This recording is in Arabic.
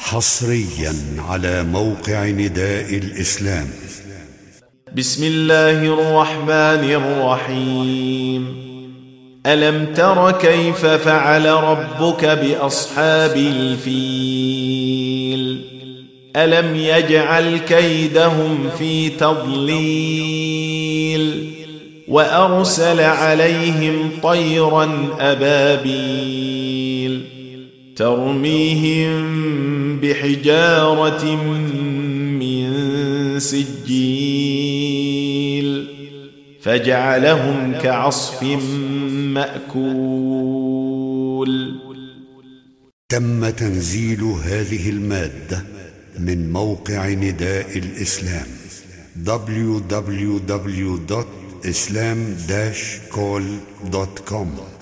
حصريا على موقع نداء الإسلام. بسم الله الرحمن الرحيم. ألم تر كيف فعل ربك بأصحاب الفيل؟ ألم يجعل كيدهم في تضليل وأرسل عليهم طيرا أبابيل ترميهم بحجارة من سجيل فجعلهم كعصف مأكول. تم تنزيل هذه المادة من موقع نداء الإسلام www.islam-call.com